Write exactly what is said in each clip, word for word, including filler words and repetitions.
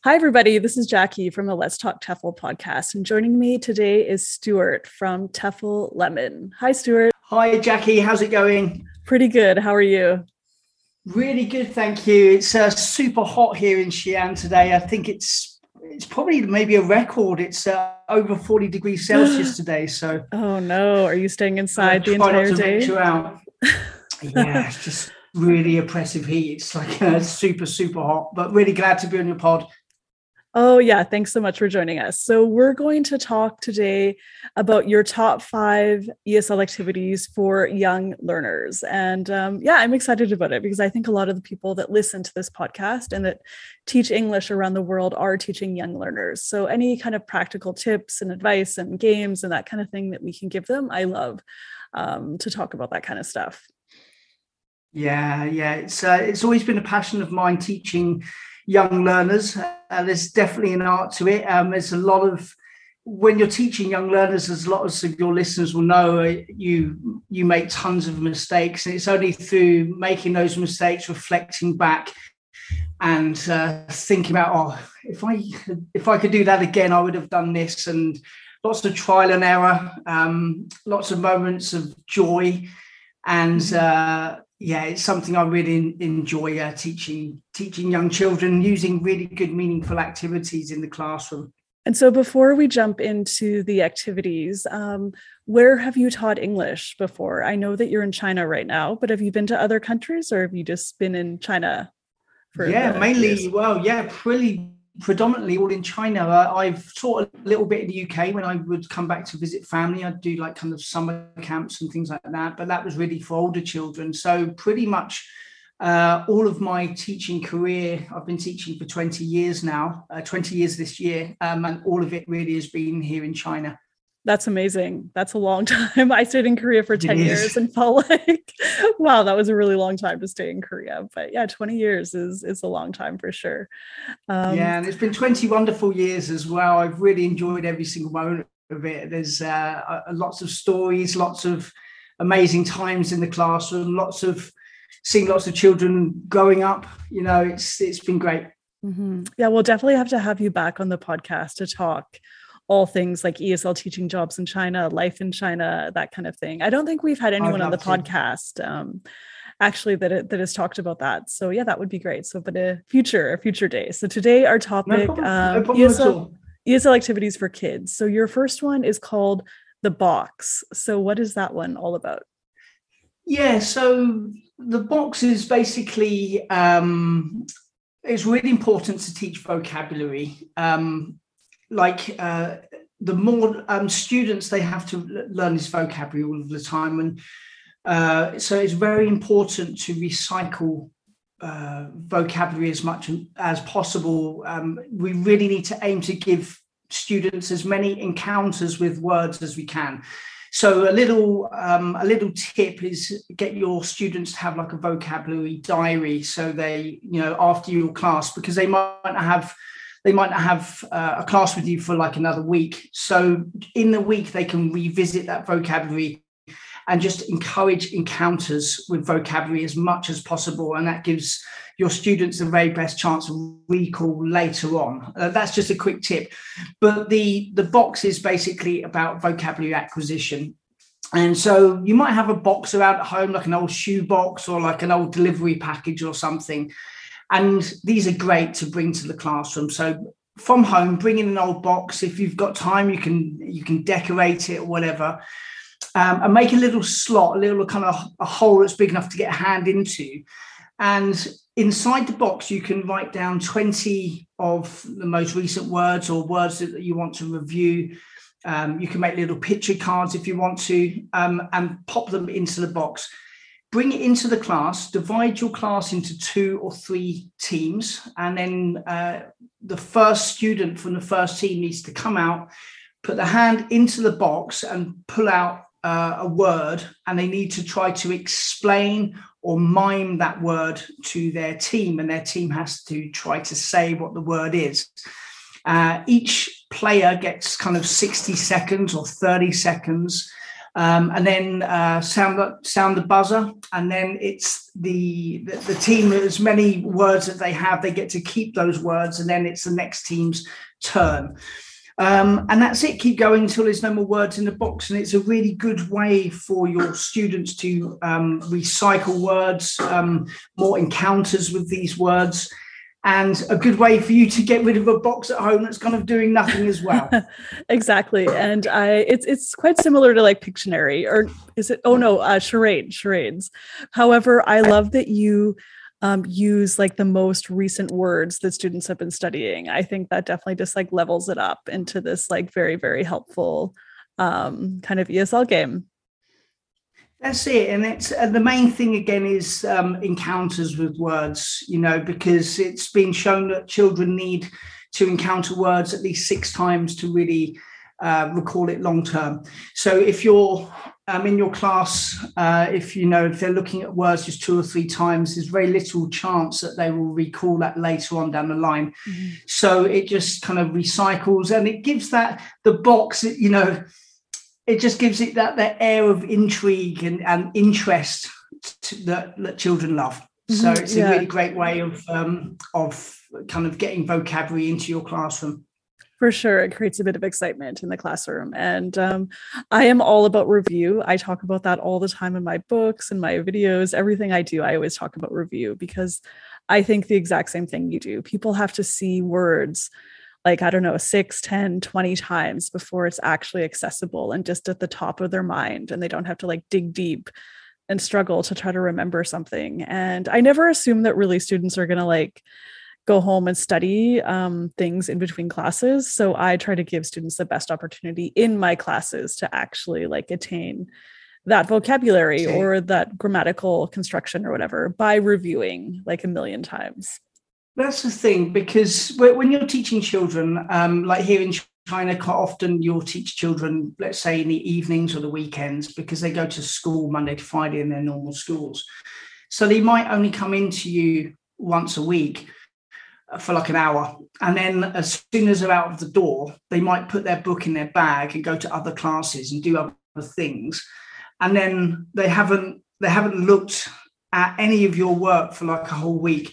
Hi, everybody. This is Jackie from the Let's Talk TEFL podcast. And joining me today is Stuart from TEFL Lemon. Hi, Stuart. Hi, Jackie. How's it going? Pretty good. How are you? Really good, thank you. It's uh, super hot here in Xi'an today. I think it's it's probably maybe a record. It's uh, over forty degrees Celsius today. So, oh no, are you staying inside the try entire not to day? venture out. Yeah, it's just really oppressive heat. It's like uh, super, super hot. But really glad to be on your pod. Oh, yeah. Thanks so much for joining us. So we're going to talk today about your top five E S L activities for young learners. And um, yeah, I'm excited about it because I think a lot of the people that listen to this podcast and that teach English around the world are teaching young learners. So any kind of practical tips and advice and games and that kind of thing that we can give them, I love um, to talk about that kind of stuff. Yeah, yeah. It's uh, it's always been a passion of mine teaching young learners. Uh, there's definitely an art to it. Um, there's a lot of, when you're teaching young learners, as a lot of your listeners will know, you you make tons of mistakes, and it's only through making those mistakes, reflecting back, and uh, thinking about, oh, if I if I could do that again, I would have done this, and lots of trial and error, um, lots of moments of joy, and. Uh, Yeah, it's something I really enjoy uh, teaching teaching young children, using really good, meaningful activities in the classroom. And so before we jump into the activities, um, where have you taught English before? I know that you're in China right now, but have you been to other countries or have you just been in China? For yeah, mainly, years? well, yeah, pretty predominantly all in China. Uh, I've taught a little bit in the U K when I would come back to visit family. I'd do like kind of summer camps and things like that, but that was really for older children. So pretty much uh, all of my teaching career, I've been teaching for twenty years now, uh, twenty years this year, um, and all of it really has been here in China. That's amazing. That's a long time. I stayed in Korea for ten years and felt like, wow, that was a really long time to stay in Korea. But yeah, twenty years is, is a long time for sure. Um, yeah, and it's been twenty wonderful years as well. I've really enjoyed every single moment of it. There's uh, lots of stories, lots of amazing times in the classroom, lots of seeing lots of children growing up. You know, it's it's been great. Mm-hmm. Yeah, we'll definitely have to have you back on the podcast to talk all things like E S L teaching jobs in China, life in China, that kind of thing. I don't think we've had anyone on the to. podcast um, actually that that has talked about that. So yeah, that would be great. So, but a future, a future day. So today our topic, no problem. Um, no problem E S L, at all. E S L activities for kids. So your first one is called The Box. So what is that one all about? Yeah, so the box is basically, um, it's really important to teach vocabulary. Um, like uh, the more um, students, they have to learn this vocabulary all of the time. And uh, so it's very important to recycle uh, vocabulary as much as possible. Um, we really need to aim to give students as many encounters with words as we can. So a little um, a little tip is get your students to have like a vocabulary diary. So they, you know, after your class, because they might not have They might not have uh, a class with you for like another week. So in the week, they can revisit that vocabulary and just encourage encounters with vocabulary as much as possible. And that gives your students the very best chance of recall later on. Uh, that's just a quick tip. But the, the box is basically about vocabulary acquisition. And so you might have a box around at home, like an old shoe box or like an old delivery package or something. And these are great to bring to the classroom. So from home, bring in an old box. If you've got time, you can you can decorate it or whatever, um, and make a little slot, a little kind of a hole that's big enough to get a hand into. And inside the box, you can write down twenty of the most recent words or words that you want to review. Um, you can make little picture cards if you want to, um, and pop them into the box. Bring it into the class, divide your class into two or three teams, and then uh, the first student from the first team needs to come out, put the hand into the box and pull out uh, a word, and they need to try to explain or mime that word to their team, and their team has to try to say what the word is. Uh, each player gets kind of sixty seconds or thirty seconds Um, and then uh, sound the, sound the buzzer, and then it's the, the the team, as many words that they have, they get to keep those words, and then it's the next team's turn. Um, and that's it. Keep going until there's no more words in the box. And it's a really good way for your students to um, recycle words, um, more encounters with these words, and a good way for you to get rid of a box at home that's kind of doing nothing as well. Exactly. And I, it's it's quite similar to like Pictionary, or is it? Oh no, uh, charade, charades. However, I love that you um, use like the most recent words that students have been studying. I think that definitely just like levels it up into this like very, very helpful um, kind of E S L game. That's it. And it's uh, the main thing again is um, encounters with words, you know, because it's been shown that children need to encounter words at least six times to really uh, recall it long term. So if you're um, in your class, uh, if you know, if they're looking at words just two or three times, there's very little chance that they will recall that later on down the line. Mm-hmm. So it just kind of recycles, and it gives that the box, you know, it just gives it that, that air of intrigue and, and interest to, that, that children love. Mm-hmm. So it's yeah. a really great way of um, of kind of getting vocabulary into your classroom. For sure. It creates a bit of excitement in the classroom. And um, I am all about review. I talk about that all the time in my books and my videos. Everything I do, I always talk about review, because I think the exact same thing you do. People have to see words like, I don't know, six, ten, twenty times before it's actually accessible and just at the top of their mind. And they don't have to like dig deep and struggle to try to remember something. And I never assume that really students are going to like go home and study um, things in between classes. So I try to give students the best opportunity in my classes to actually like attain that vocabulary okay. or that grammatical construction or whatever by reviewing like a million times. That's the thing, because when you're teaching children, um, like here in China, quite often you'll teach children, let's say in the evenings or the weekends, because they go to school Monday to Friday in their normal schools. So they might only come into you once a week for like an hour. And then as soon as they're out of the door, they might put their book in their bag and go to other classes and do other things. And then they haven't, they haven't looked at any of your work for like a whole week.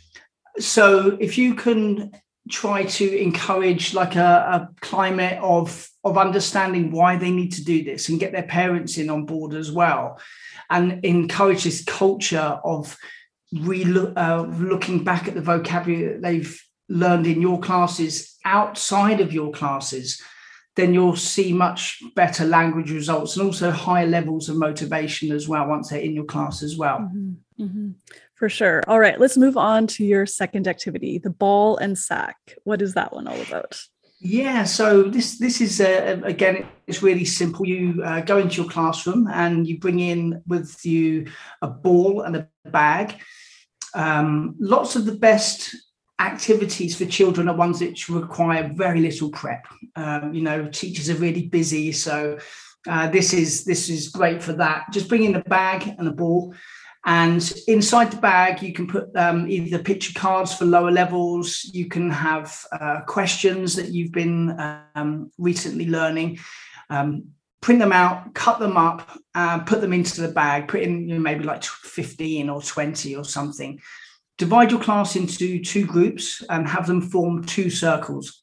So if you can try to encourage like a, a climate of, of understanding why they need to do this and get their parents in on board as well, and encourage this culture of re uh, looking back at the vocabulary that they've learned in your classes outside of your classes, then you'll see much better language results and also higher levels of motivation as well once they're in your class as well. Mm-hmm. Mm-hmm. For sure. All right, let's move on to your second activity, the ball and sack. What is that one all about? Yeah, so this this is, uh, again, it's really simple. You uh, go into your classroom and you bring in with you a ball and a bag. Um, lots of the best activities for children are ones that require very little prep. Um, you know, teachers are really busy, so uh, this is this is great for that. Just bring in a bag and a ball. And inside the bag, you can put um, either picture cards for lower levels. You can have uh, questions that you've been um, recently learning. Um, print them out, cut them up, uh, put them into the bag, put in, you know, maybe like fifteen or twenty or something. Divide your class into two groups and have them form two circles.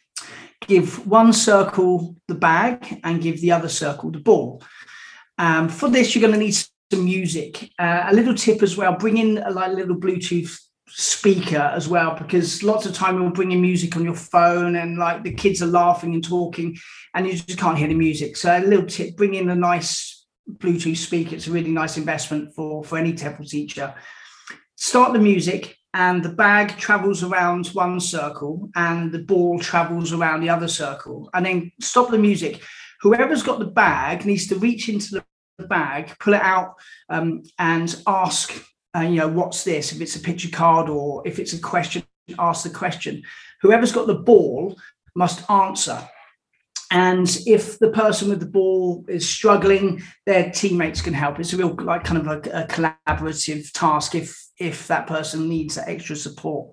Give one circle the bag and give the other circle the ball. Um, for this, you're going to need some music. Uh, a little tip as well, bring in a like, little Bluetooth speaker as well, because lots of time you'll bring in music on your phone and like the kids are laughing and talking and you just can't hear the music. So a little tip, bring in a nice Bluetooth speaker. It's a really nice investment for, for any TEFL teacher. Start the music and the bag travels around one circle and the ball travels around the other circle, and then stop the music. Whoever's got the bag needs to reach into the the bag, pull it out um, and ask, uh, you know, what's this? If it's a picture card or if it's a question, ask the question. Whoever's got the ball must answer. And if the person with the ball is struggling, their teammates can help. It's a real like kind of a, a collaborative task if, if that person needs that extra support.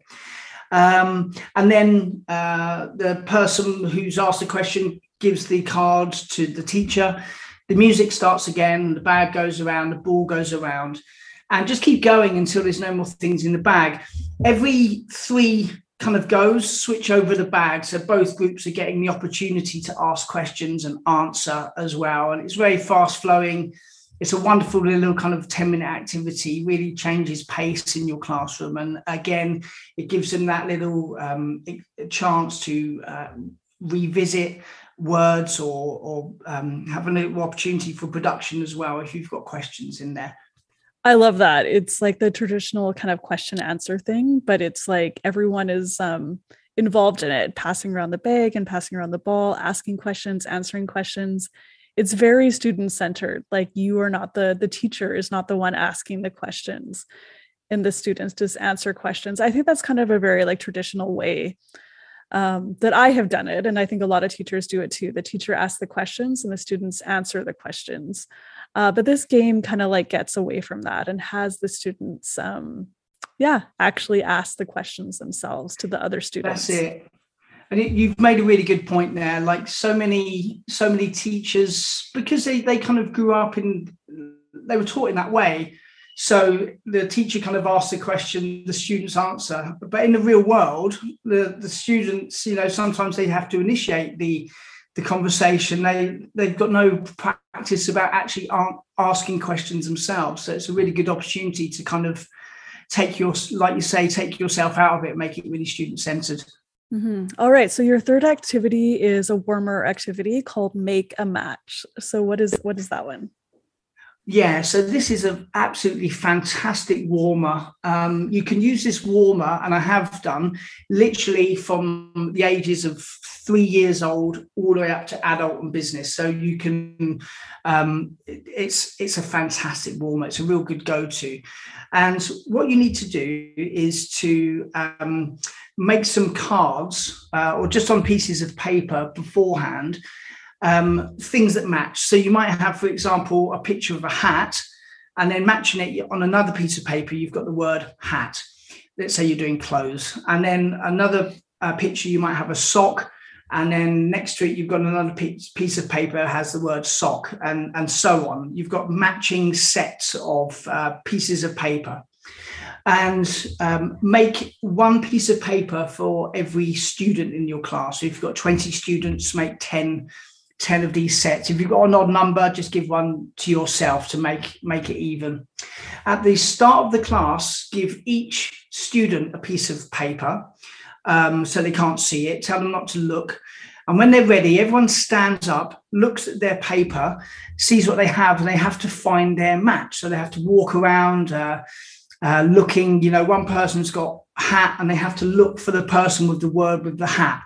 Um, and then uh, the person who's asked the question gives the card to the teacher. the music starts again, the bag goes around, the ball goes around, and just keep going until there's no more things in the bag. Every three kind of goes, switch over the bag. So both groups are getting the opportunity to ask questions and answer as well. And it's very fast flowing. It's a wonderful little kind of ten minute activity, really changes pace in your classroom. And again, it gives them that little um, chance to uh, revisit words or, or um, have a little opportunity for production as well, if you've got questions in there. I love that. It's like the traditional kind of question answer thing, but it's like everyone is um, involved in it, passing around the bag and passing around the ball, asking questions, answering questions. It's very student centered. Like you are not the, the teacher is not the one asking the questions, and the students just answer questions. I think that's kind of a very like traditional way um, that I have done it. And I think a lot of teachers do it too. The teacher asks the questions and the students answer the questions. Uh, but this game kind of like gets away from that and has the students, um, yeah, actually ask the questions themselves to the other students. That's it. And it, you've made a really good point there. Like so many, so many teachers, because they, they kind of grew up in, they were taught in that way. So the teacher kind of asks the question, the students answer. But in the real world, the, the students, you know, sometimes they have to initiate the, the conversation. They, they've got no practice about actually asking questions themselves. So it's a really good opportunity to kind of take your, like you say, take yourself out of it, make it really student-centered. Mm-hmm. All right. So your third activity is a warmer activity called Make a Match. So what is what is that one? Yeah, so this is an absolutely fantastic warmer. Um, you can use this warmer, and I have done, literally from the ages of three years old all the way up to adult and business. So you can, um, it's it's a fantastic warmer. It's a real good go-to. And what you need to do is to um, make some cards uh, or just on pieces of paper beforehand, um, things that match. So you might have, for example, a picture of a hat, and then matching it on another piece of paper, you've got the word hat. Let's say you're doing clothes. And then another uh, picture, you might have a sock, and then next to it, you've got another piece, piece of paper that has the word sock, and, and so on. You've got matching sets of uh, pieces of paper. And um, make one piece of paper for every student in your class. So if you've got twenty students, make ten, ten of these sets. If you've got an odd number, just give one to yourself to make, make it even. At the start of the class, give each student a piece of paper um, so they can't see it. Tell them not to look. And when they're ready, everyone stands up, looks at their paper, sees what they have, and they have to find their match. So they have to walk around uh, uh, looking, you know, one person's got a hat and they have to look for the person with the word with the hat.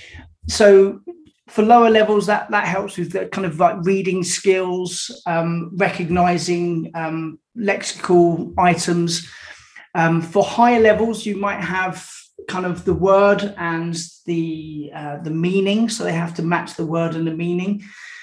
So for lower levels, that, that helps with the kind of like reading skills, um, recognizing um, lexical items. Um, for higher levels, you might have kind of the word and the uh, the meaning, so they have to match the word and the meaning.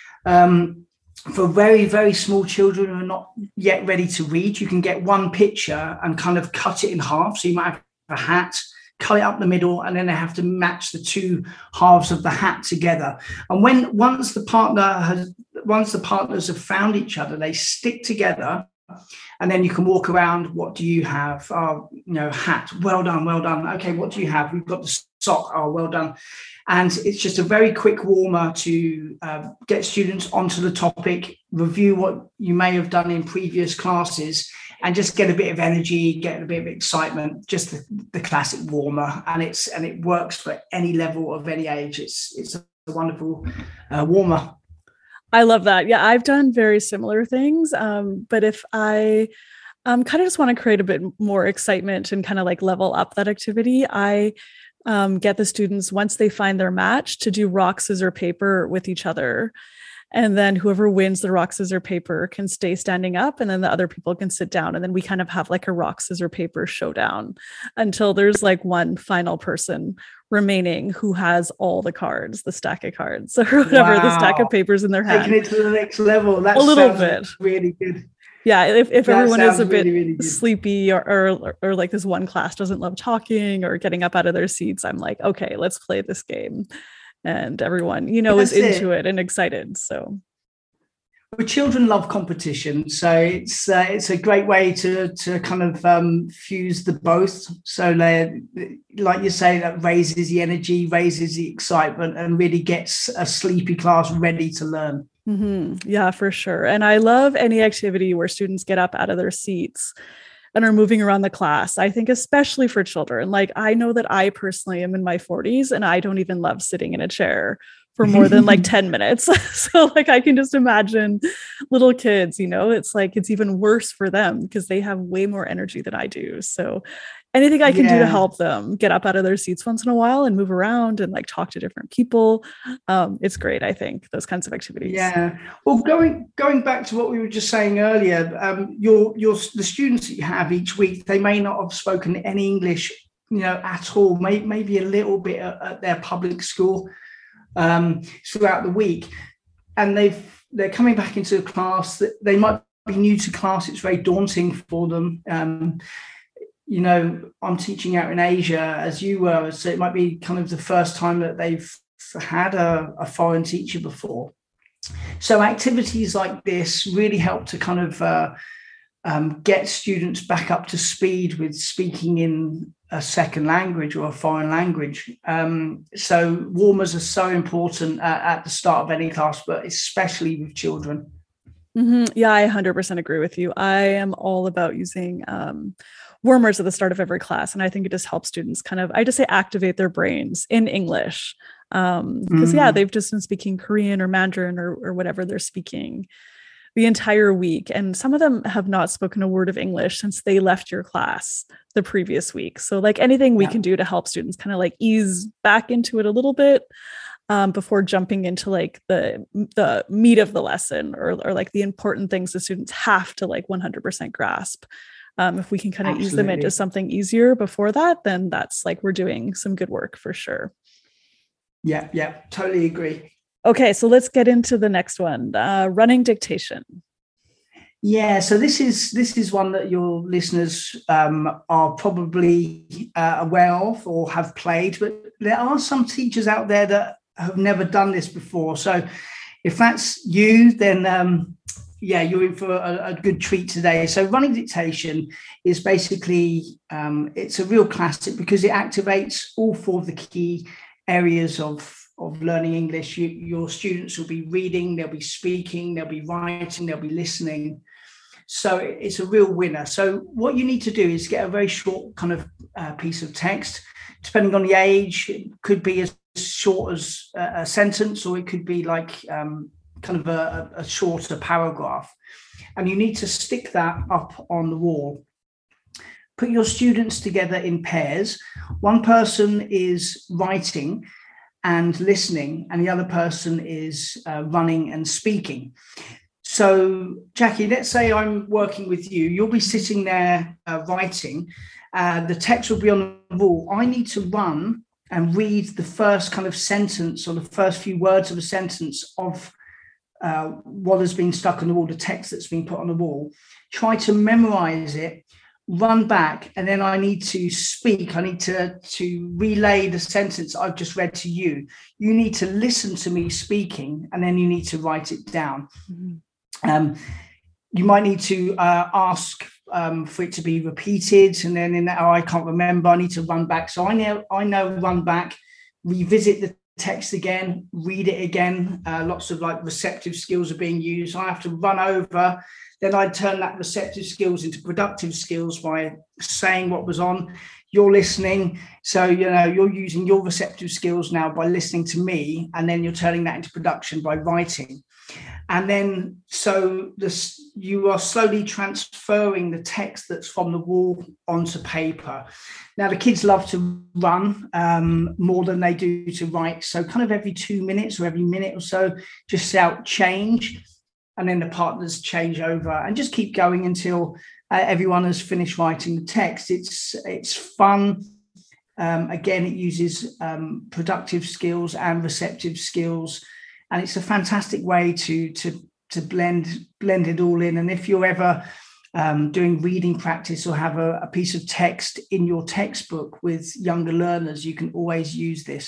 Um, for very, very small children who are not yet ready to read, you can get one picture and kind of cut it in half. So you might have a hat, cut it up the middle, and then they have to match the two halves of the hat together. And when once the partner has, once the partners have found each other, they stick together. And then you can walk around. What do you have? Oh, you know, hat. Well done, well done. Okay, what do you have? We've got the sock. Oh, well done. And it's just a very quick warmer to uh, get students onto the topic, review what you may have done in previous classes, and just get a bit of energy, get a bit of excitement. Just the, the classic warmer, and it's and it works for any level of any age. It's it's a wonderful uh, warmer. I love that. Yeah, I've done very similar things. Um, but if I um, kind of just want to create a bit more excitement and kind of like level up that activity, I um, get the students, once they find their match, to do rock, scissors, paper with each other. And then whoever wins the rock, scissors, paper can stay standing up, and then the other people can sit down. And then we kind of have like a rock, scissors, paper showdown until there's like one final person remaining who has all the cards, the stack of cards, or whatever, wow. the stack of papers in their hand. Taking it to the next level. That a little bit really good. Yeah, if, if everyone is a bit really, really sleepy or, or or like this one class doesn't love talking or getting up out of their seats, I'm like, okay, let's play this game. And everyone, you know, That's is into it. it and excited. So, Well, children love competition, so it's uh, it's a great way to to kind of um, fuse the both. So, they, like you say, that raises the energy, raises the excitement, and really gets a sleepy class ready to learn. Mm-hmm. Yeah, for sure. And I love any activity where students get up out of their seats and are moving around the class. I think especially for children, like I know that I personally am in my forties and I don't even love sitting in a chair for more than like ten minutes. So like I can just imagine little kids, you know, it's like it's even worse for them because they have way more energy than I do. So anything I can yeah. do to help them get up out of their seats once in a while and move around and like talk to different people. Um, it's great, I think, those kinds of activities. Yeah. Well, going going back to what we were just saying earlier, um, your your the students that you have each week, they may not have spoken any English, you know, at all. May, maybe a little bit at, at their public school um, throughout the week, and they've they're coming back into the class. That they might be new to class. It's very daunting for them. Um, you know, I'm teaching out in Asia as you were, so it might be kind of the first time that they've had a, a foreign teacher before. So activities like this really help to kind of uh, um, get students back up to speed with speaking in a second language or a foreign language. Um, so warmers are so important at, at the start of any class, but especially with children. Mm-hmm. Yeah, I one hundred percent agree with you. I am all about using um, warmers at the start of every class. And I think it just helps students kind of, I just say activate their brains in English. Um, because mm. yeah, they've just been speaking Korean or Mandarin or, or whatever they're speaking the entire week. And some of them have not spoken a word of English since they left your class the previous week. So like anything we yeah. can do to help students kind of like ease back into it a little bit um, before jumping into like the, the meat of the lesson or, or like the important things the students have to like one hundred percent grasp. Um, if we can kind of ease them into something easier before that, then that's like we're doing some good work for sure. Yeah, yeah, totally agree. Okay, so let's get into the next one, uh, running dictation. Yeah, so this is this is one that your listeners um, are probably uh, aware of or have played, but there are some teachers out there that have never done this before. So if that's you, then um, yeah, you're in for a, a good treat today. So running dictation is basically, um, it's a real classic because it activates all four of the key areas of, of learning English. You, your students will be reading, they'll be speaking, they'll be writing, they'll be listening. So it's a real winner. So what you need to do is get a very short kind of uh, piece of text. Depending on the age, it could be as short as a, a sentence, or it could be like um, kind of a, a shorter paragraph. And you need to stick that up on the wall. Put your students together in pairs. One person is writing and listening, and the other person is uh, running and speaking. So, Jackie, let's say I'm working with you. You'll be sitting there uh, writing. Uh, the text will be on the wall. I need to run and read the first kind of sentence or the first few words of a sentence of uh, what has been stuck on the wall, the text that's been put on the wall. Try to memorize it. Run back, and then I need to speak. I need to, to relay the sentence I've just read to you. You need to listen to me speaking, and then you need to write it down. Mm-hmm. Um, you might need to uh, ask um, for it to be repeated, and then in that, oh, I can't remember, I need to run back. So I know, I know, run back, revisit the text again, read it again. Uh, lots of like receptive skills are being used. I have to run over. Then I'd turn that receptive skills into productive skills by saying what was on. You're listening. So, you know, you're using your receptive skills now by listening to me, and then you're turning that into production by writing. And then, so this, you are slowly transferring the text that's from the wall onto paper. Now, the kids love to run um, more than they do to write. So kind of every two minutes or every minute or so, just shout change. And then the partners change over and just keep going until uh, everyone has finished writing the text. It's it's fun. Um, again, it uses um, productive skills and receptive skills, and it's a fantastic way to to to blend blend it all in. And if you're ever um, doing reading practice or have a, a piece of text in your textbook with younger learners, you can always use this.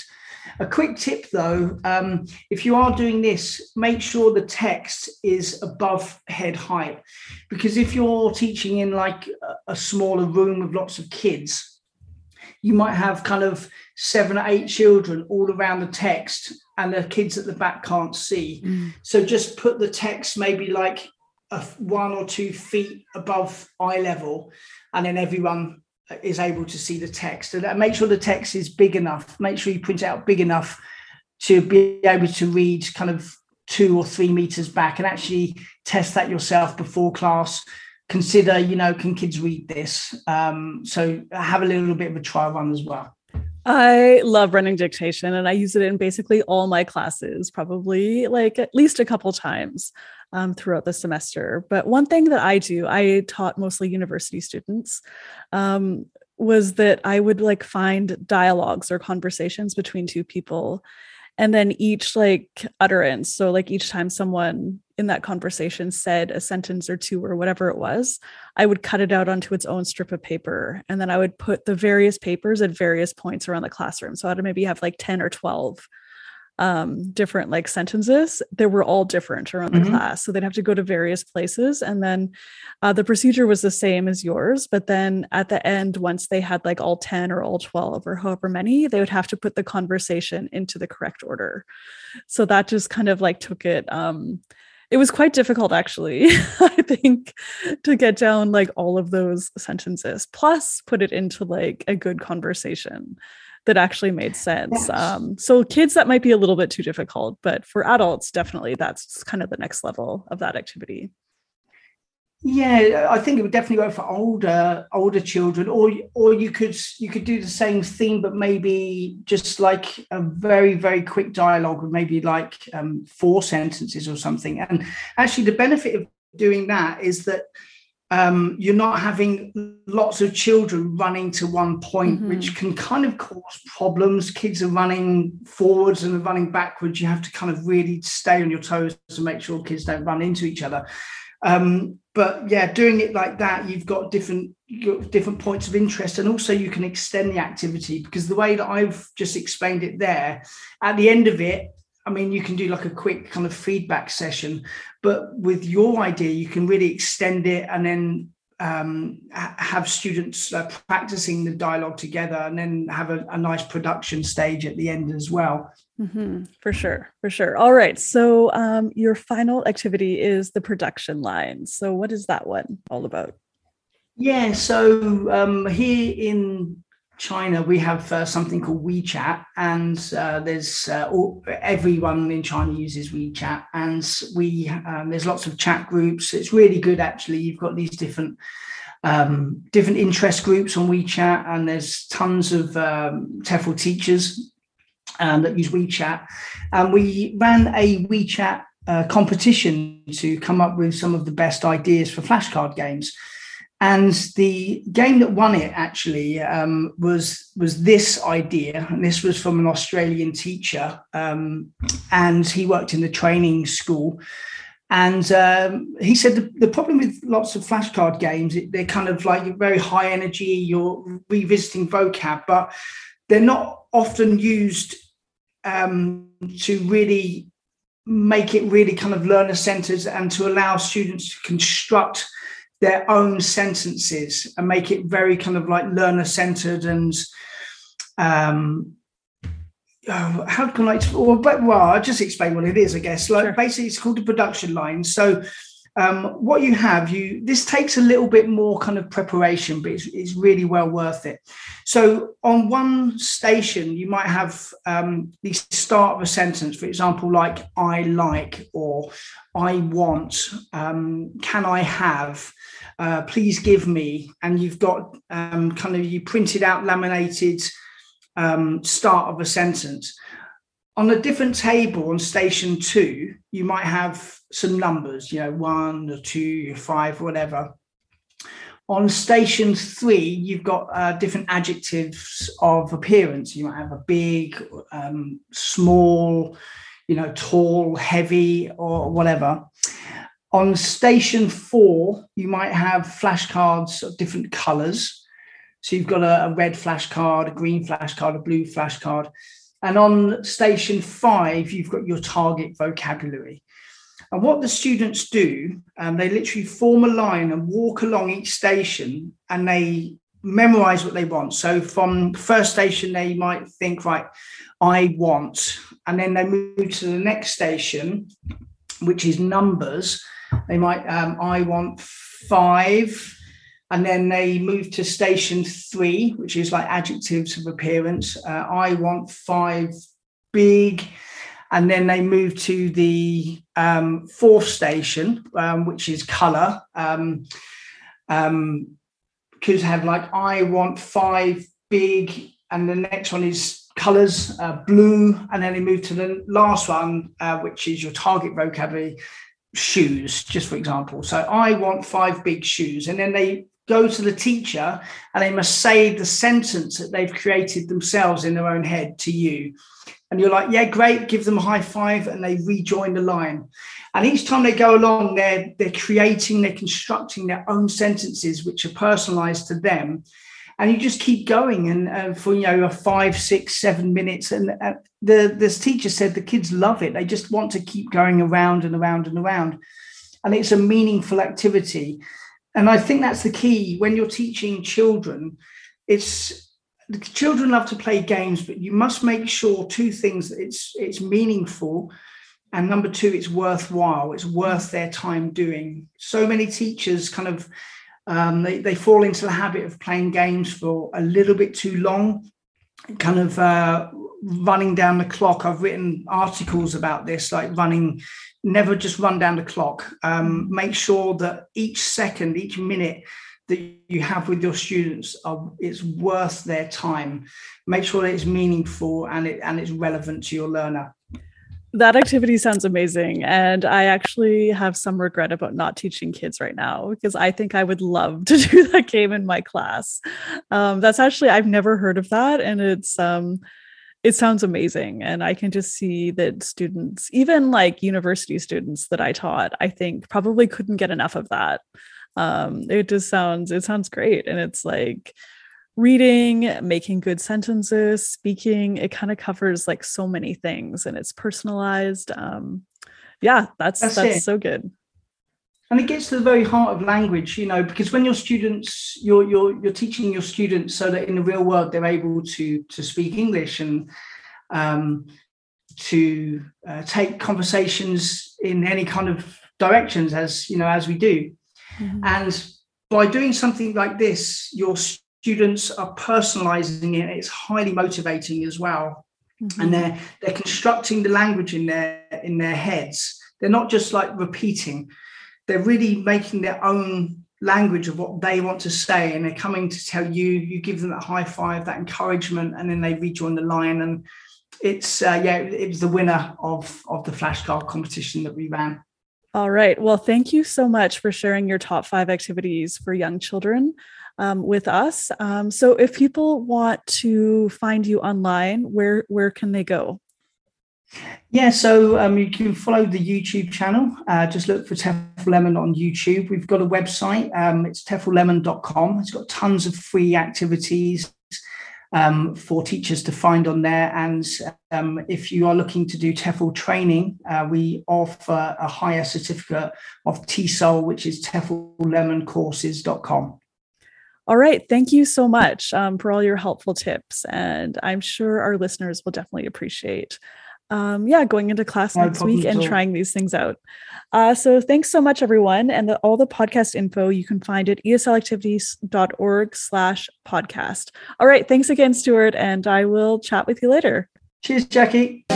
A quick tip though, um, if you are doing this, make sure the text is above head height, because if you're teaching in like a, a smaller room with lots of kids, you might have kind of seven or eight children all around the text and the kids at the back can't see. Mm. So just put the text maybe like a, one or two feet above eye level, and then everyone is able to see the text. And make sure the text is big enough. Make sure you print it out big enough to be able to read kind of two or three meters back, and actually test that yourself before class. Consider, you know, can kids read this? Um, so have a little bit of a trial run as well. I love running dictation, and I use it in basically all my classes, probably like at least a couple times um, throughout the semester. But one thing that I do, I taught mostly university students, um, was that I would like find dialogues or conversations between two people, and then each like utterance. So like each time someone in that conversation said a sentence or two or whatever it was, I would cut it out onto its own strip of paper. And then I would put the various papers at various points around the classroom. So I'd maybe have like ten or twelve um, different like sentences. They were all different around the mm-hmm. class. So they'd have to go to various places. And then uh, the procedure was the same as yours. But then at the end, once they had like all ten or all twelve or however many, they would have to put the conversation into the correct order. So that just kind of like took it, um, it was quite difficult, actually, I think, to get down like all of those sentences, plus put it into like a good conversation that actually made sense. Yes. Um, so kids, that might be a little bit too difficult, but for adults, definitely that's kind of the next level of that activity. Yeah, I think it would definitely work for older older children, or or you could you could do the same theme, but maybe just like a very very quick dialogue with maybe like um, four sentences or something. And actually, the benefit of doing that is that um, you're not having lots of children running to one point, mm-hmm. which can kind of cause problems. Kids are running forwards and running backwards. You have to kind of really stay on your toes to make sure kids don't run into each other. Um, but yeah, doing it like that, you've got different you've got different points of interest, and also you can extend the activity, because the way that I've just explained it there, at the end of it, I mean, you can do like a quick kind of feedback session, but with your idea, you can really extend it and then um, have students uh, practicing the dialogue together, and then have a, a nice production stage at the end as well. Mm-hmm. For sure. For sure. All right. So um, your final activity is the production line. So what is that one all about? Yeah. So um, here in China, we have uh, something called WeChat, and uh, there's uh, all, everyone in China uses WeChat, and we um, there's lots of chat groups. It's really good, actually. You've got these different um, different interest groups on WeChat, and there's tons of um, T E F L teachers um, that use WeChat. And we ran a WeChat uh, competition to come up with some of the best ideas for flashcard games. And the game that won it actually um, was was this idea, and this was from an Australian teacher, um, and he worked in the training school. And um, he said the, the problem with lots of flashcard games, they're kind of like very high energy, you're revisiting vocab, but they're not often used um, to really make it really kind of learner-centered and to allow students to construct their own sentences and make it very kind of like learner-centered and um oh, how can I well, but, well I'll just explain what it is, I guess. Like, sure. Basically it's called the production line. So um what you have you this takes a little bit more kind of preparation, but it's, it's really well worth it. So on one station you might have um the start of a sentence, for example, like I like, or I want, um can I have, Uh, please give me, and you've got um, kind of you printed out laminated um, start of a sentence. On a different table on station two, you might have some numbers, you know, one or two, five, whatever. On station three, you've got uh, different adjectives of appearance. You might have a big, um, small, you know, tall, heavy, or whatever. On station four, you might have flashcards of different colors. So you've got a, a red flashcard, a green flashcard, a blue flashcard. And on station five, you've got your target vocabulary. And what the students do, um, they literally form a line and walk along each station, and they memorize what they want. So from first station, they might think, right, I want, and then they move to the next station, which is numbers. They might, um, I want five, and then they move to station three, which is like adjectives of appearance. Uh, I want five big. And then they move to the um, fourth station, um, which is color. Um, um, could have like, I want five big. And the next one is colors, uh, blue. And then they move to the last one, uh, which is your target vocabulary, shoes, just for example. So I want five big shoes. And then they go to the teacher and they must say the sentence that they've created themselves in their own head to you. And you're like, yeah, great, give them a high five, and they rejoin the line. And each time they go along, they're, they're creating, they're constructing their own sentences, which are personalized to them. And you just keep going, and uh, for, you know, a five, six, seven minutes. And uh, the this teacher said the kids love it. They just want to keep going around and around and around. And it's a meaningful activity. And I think that's the key when you're teaching children. It's the children love to play games, but you must make sure two things: that it's it's meaningful, and number two, it's worthwhile. It's worth their time doing. So many teachers kind of um, they they fall into the habit of playing games for a little bit too long, kind of uh, running down the clock. I've written articles about this, like running. Never just run down the clock. Um, make sure that each second, each minute that you have with your students are, it's worth their time. Make sure that it's meaningful and it and it's relevant to your learner. That activity sounds amazing. And I actually have some regret about not teaching kids right now, because I think I would love to do that game in my class. Um, that's actually, I've never heard of that. And it's, um, it sounds amazing. And I can just see that students, even like university students that I taught, I think probably couldn't get enough of that. Um, it just sounds, it sounds great. And it's like reading, making good sentences, speaking, it kind of covers like so many things, and it's personalized. Um, yeah, that's, that's, that's so good. And it gets to the very heart of language, you know, because when your students, you're you're you're teaching your students so that in the real world they're able to to speak English and um, to uh, take conversations in any kind of directions, as you know, as we do. Mm-hmm. And by doing something like this, your students are personalizing it. It's highly motivating as well, mm-hmm. and they're they're constructing the language in their in their heads. They're not just like repeating. They're really making their own language of what they want to say, and they're coming to tell you, you give them that high five, that encouragement, and then they rejoin the line. And it's, uh, yeah, it was the winner of, of the flashcard competition that we ran. All right. Well, thank you so much for sharing your top five activities for young children um, with us. Um, so if people want to find you online, where, where can they go? Yeah, so um, you can follow the YouTube channel. Uh, just look for TEFL Lemon on YouTube. We've got a website. Um, it's tefl lemon dot com. It's got tons of free activities um, for teachers to find on there. And um, if you are looking to do TEFL training, uh, we offer a higher certificate of T E S O L, which is tefl lemon courses dot com. All right. Thank you so much um, for all your helpful tips. And I'm sure our listeners will definitely appreciate Um, yeah, going into class no next week and trying these things out. Uh, so thanks so much, everyone. And the, all the podcast info you can find at eslactivities.org slash podcast. All right. Thanks again, Stuart. And I will chat with you later. Cheers, Jackie.